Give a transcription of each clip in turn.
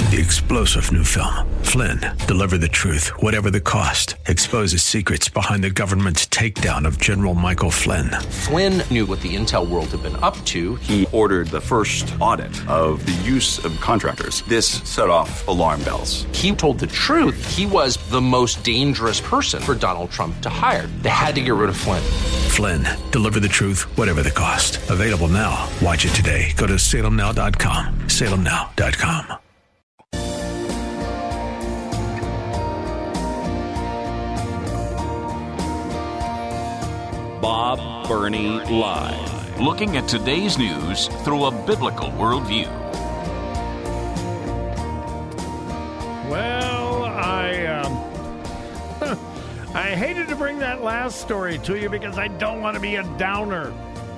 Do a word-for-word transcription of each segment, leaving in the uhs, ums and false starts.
The explosive new film, Flynn, deliver the truth, whatever the cost, exposes secrets behind the government's takedown of General Michael Flynn. Flynn knew what the intel world had been up to. He ordered the first audit of the use of contractors. This set off alarm bells. He told the truth. He was the most dangerous person for Donald Trump to hire. They had to get rid of Flynn. Flynn, deliver the truth, whatever the cost. Available now. Watch it today. Go to salem now dot com. salem now dot com. Bob Burney Live. Looking at today's news through a biblical worldview. Well, I um, I hated to bring that last story to you because I don't want to be a downer.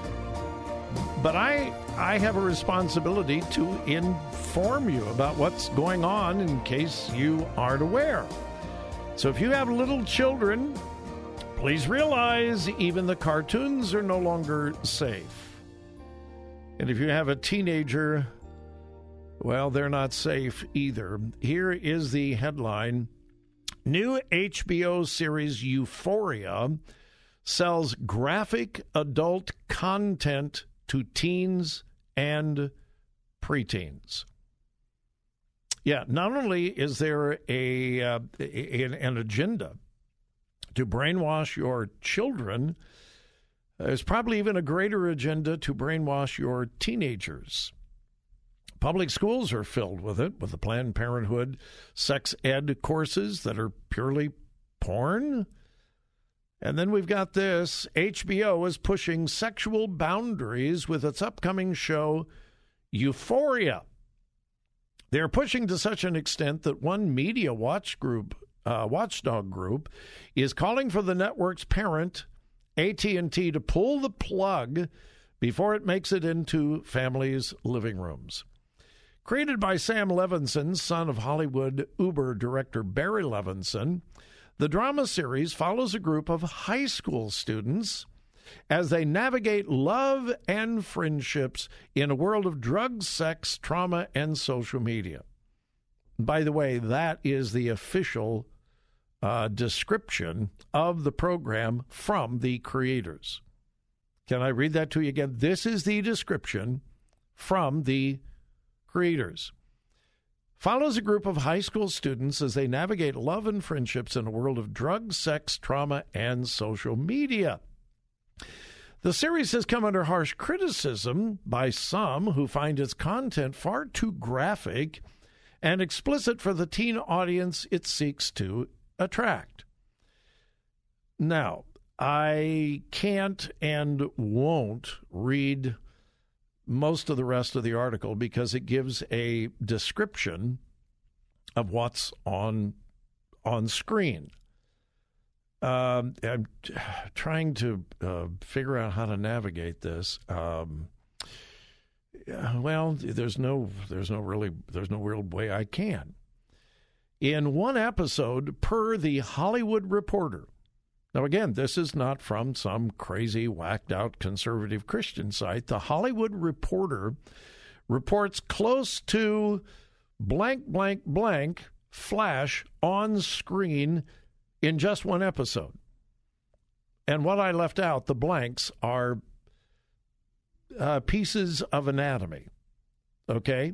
But I I have a responsibility to inform you about what's going on in case you aren't aware. So if you have little children, please realize even the cartoons are no longer safe. And if you have a teenager, well, they're not safe either. Here is the headline. New H B O series Euphoria sells graphic adult content to teens and preteens. Yeah, not only is there a, uh, an, an agenda to brainwash your children, there's probably even a greater agenda to brainwash your teenagers. Public schools are filled with it, with the Planned Parenthood sex ed courses that are purely porn. And then we've got this. H B O is pushing sexual boundaries with its upcoming show, Euphoria. They're pushing to such an extent that one media watch group Uh, watchdog group is calling for the network's parent, A T and T, to pull the plug before it makes it into families' living rooms. Created by Sam Levinson, son of Hollywood Uber director Barry Levinson, the drama series follows a group of high school students as they navigate love and friendships in a world of drugs, sex, trauma, and social media. By the way, that is the official Uh, description of the program from the creators. Can I read that to you again? This is the description from the creators. Follows a group of high school students as they navigate love and friendships in a world of drugs, sex, trauma, and social media. The series has come under harsh criticism by some who find its content far too graphic and explicit for the teen audience it seeks to attract. Now, I can't and won't read most of the rest of the article because it gives a description of what's on on screen. Um, I'm trying to uh, figure out how to navigate this. Um, well, there's no, there's no really, there's no real way I can. In one episode, per The Hollywood Reporter. Now, again, this is not from some crazy, whacked-out conservative Christian site. The Hollywood Reporter reports close to blank, blank, blank flash on screen in just one episode. And what I left out, the blanks, are uh, pieces of anatomy, okay?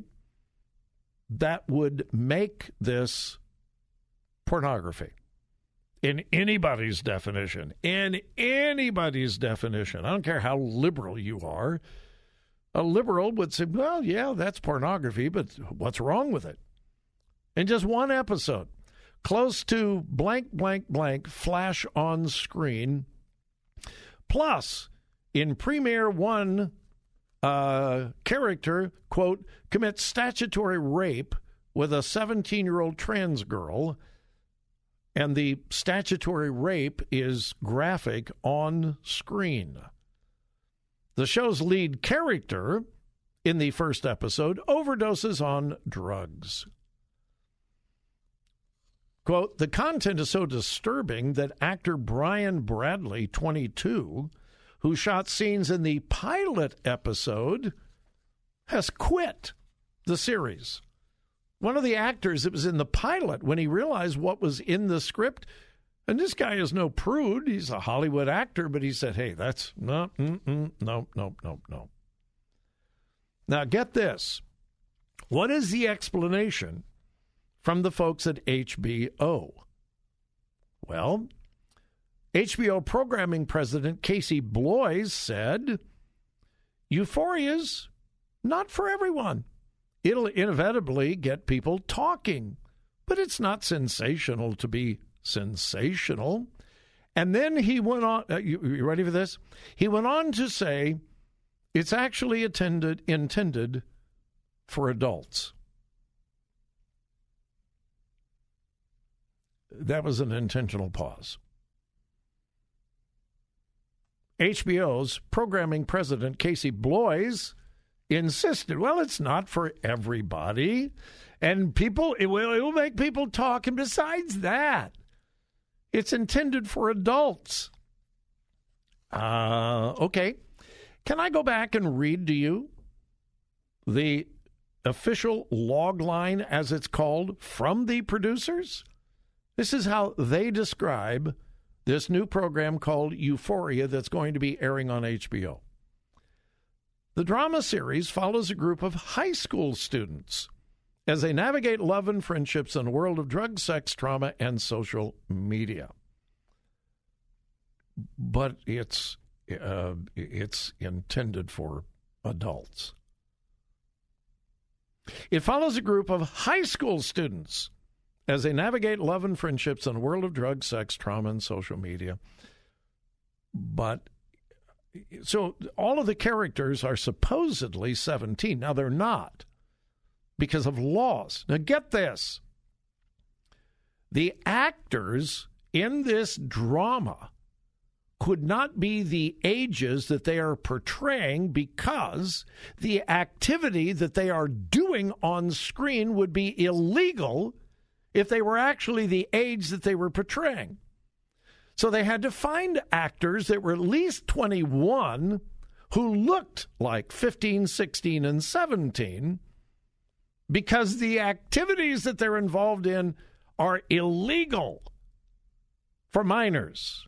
That would make this pornography in anybody's definition. In anybody's definition. I don't care how liberal you are. A liberal would say, well, yeah, that's pornography, but what's wrong with it? In just one episode, close to blank, blank, blank, flash on screen. Plus, in premiere one, Uh, character, quote, commits statutory rape with a seventeen-year-old trans girl, and the statutory rape is graphic on screen. The show's lead character in the first episode overdoses on drugs. Quote, the content is so disturbing that actor Brian Bradley, twenty-two, who shot scenes in the pilot episode, has quit the series. one of the actors that was in the pilot, when he realized what was in the script, and this guy is no prude, he's a Hollywood actor, but he said, hey, that's, no, mm-mm, no, no, no, no. Now, get this. What is the explanation from the folks at H B O? Well, H B O programming president Casey Bloys said, Euphoria's not for everyone. It'll inevitably get people talking, but it's not sensational to be sensational. And then he went on, uh, you, you ready for this? He went on to say it's actually attended, intended for adults. That was an intentional pause. H B O's programming president, Casey Bloys, insisted, well, it's not for everybody. And people, it will, it will make people talk. And besides that, it's intended for adults. Uh, okay. Can I go back and read to you the official log line, as it's called, from the producers? This is how they describe this new program called Euphoria that's going to be airing on H B O. The drama series follows a group of high school students as they navigate love and friendships in a world of drugs, sex, trauma, and social media. But it's uh, it's intended for adults. It follows a group of high school students as they navigate love and friendships in a world of drugs, sex, trauma, and social media. But so all of the characters are supposedly seventeen. Now, they're not because of laws. Now, get this. The actors in this drama could not be the ages that they are portraying because the activity that they are doing on screen would be illegal if they were actually the age that they were portraying. So they had to find actors that were at least twenty-one who looked like fifteen, sixteen, and seventeen because the activities that they're involved in are illegal for minors.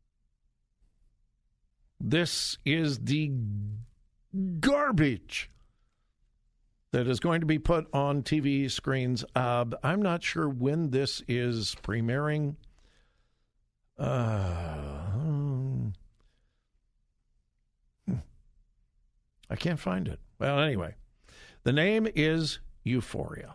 This is the garbage that is going to be put on T V screens. Uh, I'm not sure when this is premiering. Uh, hmm. I can't find it. Well, anyway, the name is Euphoria.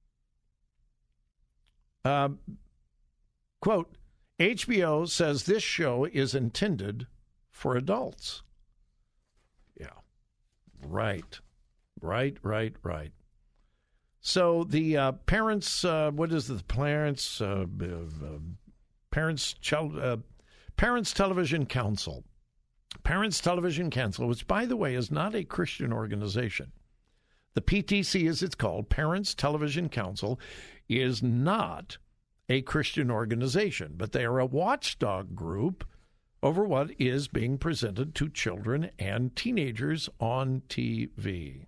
Uh, quote, H B O says this show is intended for adults. Yeah, right. Right, right, right. So the uh, parents, uh, what is the parents, uh, uh, parents, child, uh, Parents Television Council, Parents Television Council, which, by the way, is not a Christian organization. The P T C, as it's called, Parents Television Council, is not a Christian organization, but they are a watchdog group over what is being presented to children and teenagers on T V.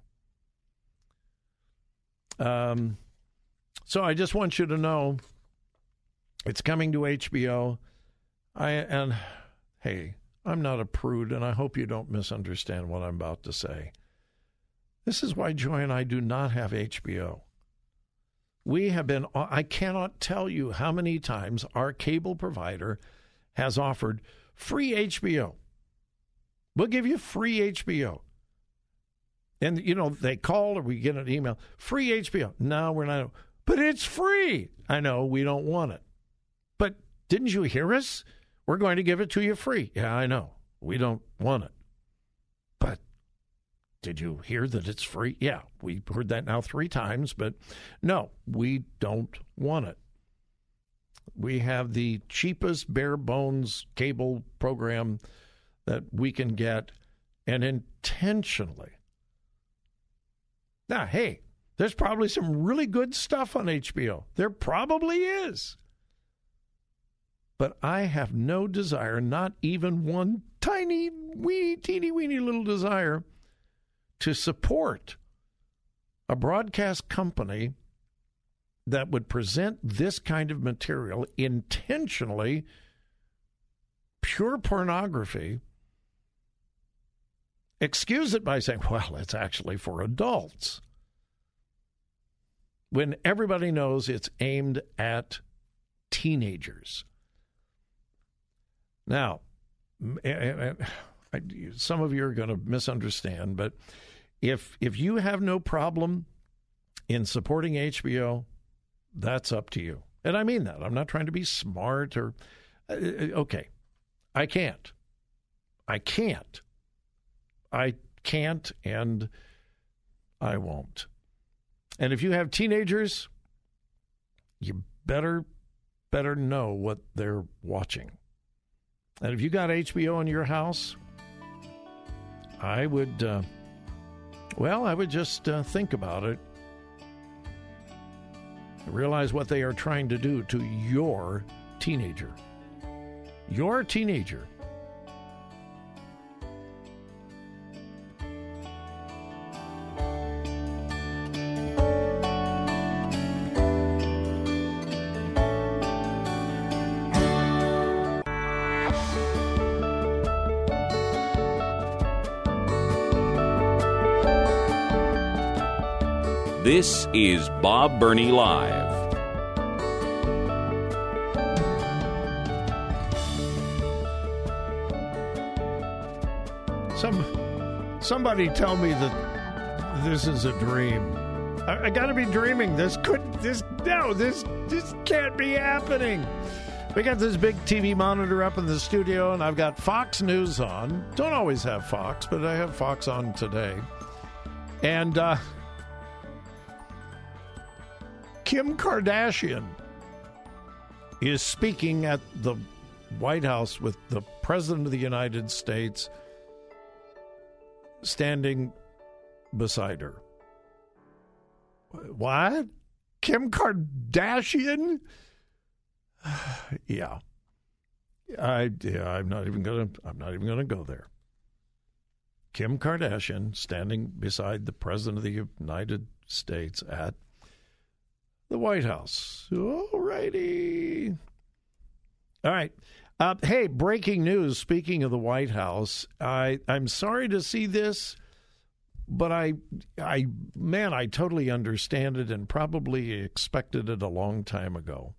Um, so I just want you to know it's coming to H B O. I and hey, I'm not a prude, and I hope you don't misunderstand what I'm about to say. This is why Joy and I do not have H B O. We have been, I cannot tell you how many times our cable provider has offered free H B O. We'll give you free H B O. And, you know, they call or we get an email, free H B O. No, we're not. But it's free. I know, we don't want it. But didn't you hear us? We're going to give it to you free. Yeah, I know. We don't want it. But did you hear that it's free? Yeah, we've heard that now three times. But no, we don't want it. We have the cheapest bare bones cable program that we can get, and intentionally. Now, hey, there's probably some really good stuff on H B O. There probably is. But I have no desire, not even one tiny, wee, teeny, weeny little desire, to support a broadcast company that would present this kind of material, intentionally pure pornography, excuse it by saying, well, it's actually for adults, when everybody knows it's aimed at teenagers. Now, some of you are going to misunderstand, but if if you have no problem in supporting H B O, that's up to you. And I mean that. I'm not trying to be smart or, uh, okay, I can't. I can't. I can't, and I won't. And if you have teenagers, you better, better know what they're watching. And if you got H B O in your house, I would, uh, well, I would just uh, think about it. Realize what they are trying to do to your teenager. Your teenager. This is Bob Burney Live. Some, somebody tell me that this is a dream. I, I got to be dreaming. This could, this, no, this, this can't be happening. We got this big T V monitor up in the studio, and I've got Fox News on. Don't always have Fox, but I have Fox on today. And, uh, Kim Kardashian is speaking at the White House with the President of the United States standing beside her. What? Kim Kardashian? yeah. I yeah, I'm not even gonna I'm not even gonna go there. Kim Kardashian standing beside the President of the United States at the White House. All righty. All right. Uh, hey, breaking news. Speaking of the White House, I, I'm sorry to see this, but I, I, man, I totally understand it and probably expected it a long time ago.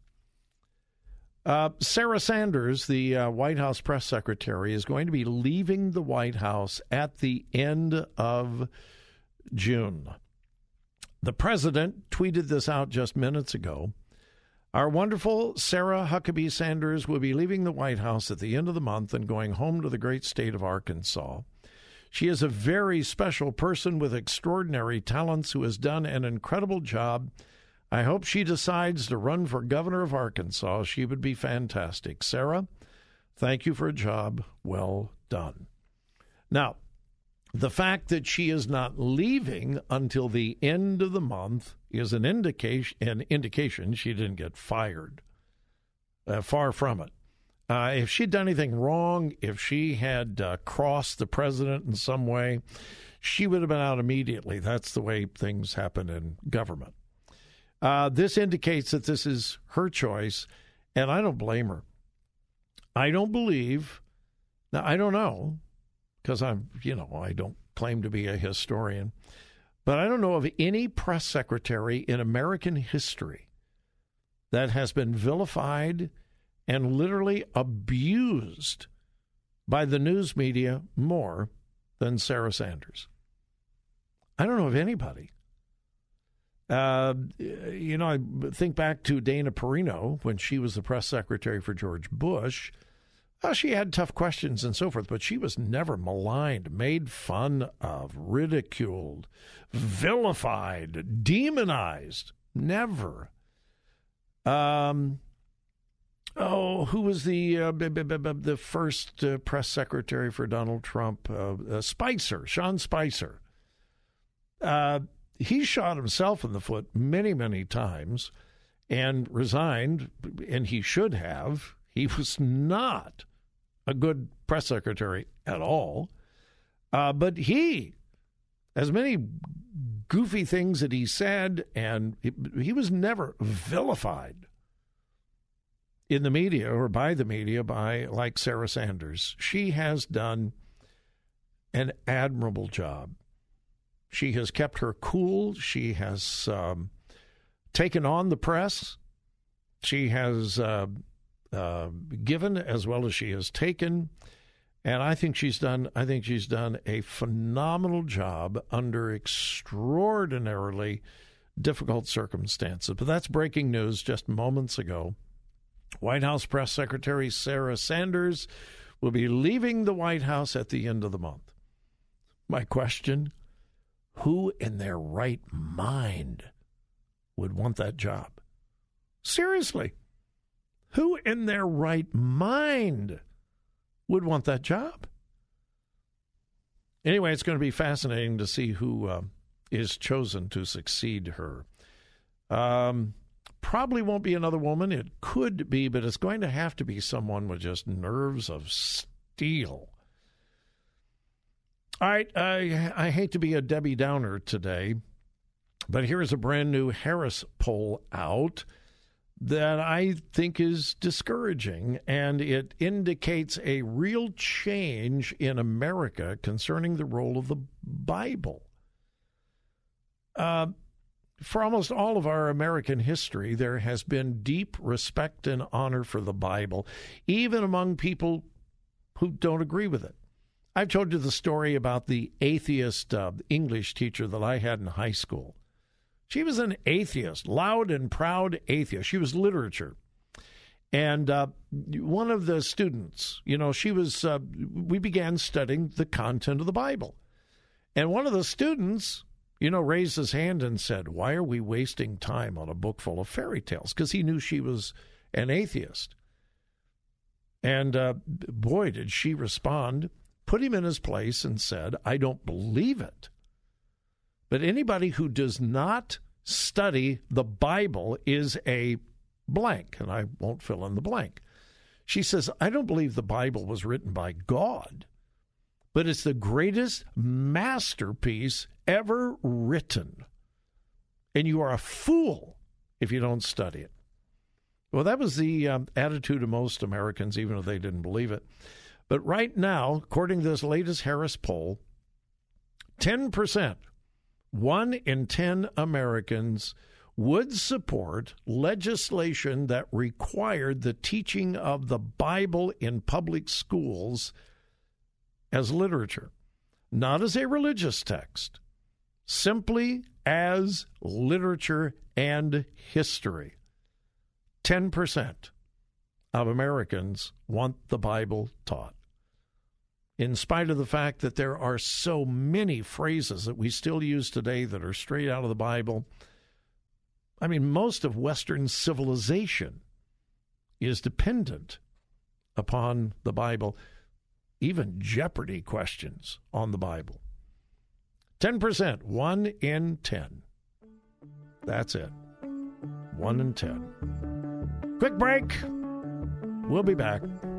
Uh, Sarah Sanders, the uh, White House press secretary, is going to be leaving the White House at the end of June. The president tweeted this out just minutes ago. Our wonderful Sarah Huckabee Sanders will be leaving the White House at the end of the month and going home to the great state of Arkansas. She is a very special person with extraordinary talents who has done an incredible job. I hope she decides to run for governor of Arkansas. She would be fantastic. Sarah, thank you for a job well done. Now, the fact that she is not leaving until the end of the month is an indication, an indication she didn't get fired. Uh, far from it. Uh, if she'd done anything wrong, if she had uh, crossed the president in some way, she would have been out immediately. That's the way things happen in government. Uh, this indicates that this is her choice, and I don't blame her. I don't believe, now I don't know, because I'm, you know, I don't claim to be a historian, but I don't know of any press secretary in American history that has been vilified and literally abused by the news media more than Sarah Sanders. I don't know of anybody. Uh, you know, I think back to Dana Perino when she was the press secretary for George Bush. Well, she had tough questions and so forth, but she was never maligned, made fun of, ridiculed, vilified, demonized. Never. Um. Oh, who was the uh, b- b- b- the first uh, press secretary for Donald Trump? Uh, uh, Spicer, Sean Spicer. Uh, he shot himself in the foot many, many times and resigned, and he should have. He was not a good press secretary at all. Uh, but he as many goofy things that he said, and he, he was never vilified in the media or by the media by like Sarah Sanders. She has done an admirable job. She has kept her cool. She has um, taken on the press. She has uh, uh, given as well as she has taken. And I think she's done I think she's done a phenomenal job under extraordinarily difficult circumstances. But that's breaking news just moments ago. White House Press Secretary Sarah Sanders will be leaving the White House at the end of the month. My question, who in their right mind would want that job? Seriously, who in their right mind would want that job? Anyway, it's going to be fascinating to see who uh, is chosen to succeed her. Um, probably won't be another woman. It could be, but it's going to have to be someone with just nerves of steel. All right, I, I hate to be a Debbie Downer today, but here is a brand new Harris poll out that I think is discouraging, and it indicates a real change in America concerning the role of the Bible. Uh, for almost all of our American history, there has been deep respect and honor for the Bible, even among people who don't agree with it. I've told you the story about the atheist uh, English teacher that I had in high school. She was an atheist, loud and proud atheist. She was literature. And uh, one of the students, you know, she was, uh, we began studying the content of the Bible. And one of the students, you know, raised his hand and said, "Why are we wasting time on a book full of fairy tales?" Because he knew she was an atheist. And uh, boy, did she respond, put him in his place and said, "I don't believe it. But anybody who does not study the Bible is a blank," and I won't fill in the blank. She says, "I don't believe the Bible was written by God, but it's the greatest masterpiece ever written. And you are a fool if you don't study it." Well, that was the um, attitude of most Americans, even if they didn't believe it. But right now, according to this latest Harris poll, ten percent, one in ten Americans would support legislation that required the teaching of the Bible in public schools as literature, not as a religious text, simply as literature and history. ten percent of Americans want the Bible taught, in spite of the fact that there are so many phrases that we still use today that are straight out of the Bible. I mean, most of Western civilization is dependent upon the Bible, even Jeopardy questions on the Bible. ten percent, one in ten. That's it. One in ten. Quick break. We'll be back.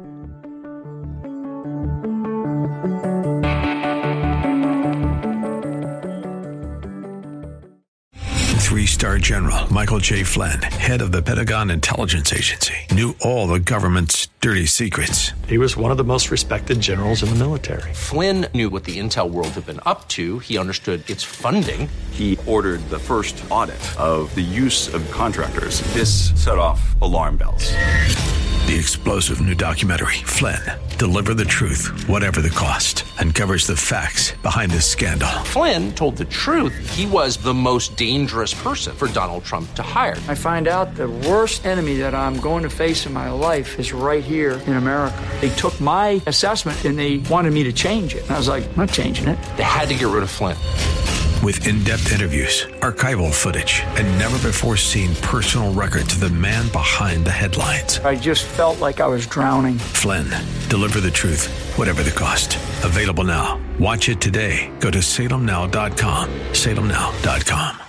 Three-star General Michael J. Flynn, head of the Pentagon Intelligence Agency, knew all the government's dirty secrets. He was one of the most respected generals in the military. Flynn knew what the intel world had been up to. He understood its funding. He ordered the first audit of the use of contractors. This set off alarm bells. The explosive new documentary, Flynn, Deliver the Truth, Whatever the Cost, uncovers the facts behind this scandal. Flynn told the truth. He was the most dangerous person for Donald Trump to hire. I find out the worst enemy that I'm going to face in my life is right here in America. They took my assessment and they wanted me to change it. And I was like, I'm not changing it. They had to get rid of Flynn. With in-depth interviews, archival footage, and never-before-seen personal records of the man behind the headlines. I just felt like I was drowning. Flynn, Deliver the Truth, Whatever the Cost. Available now. Watch it today. Go to salem now dot com. salem now dot com.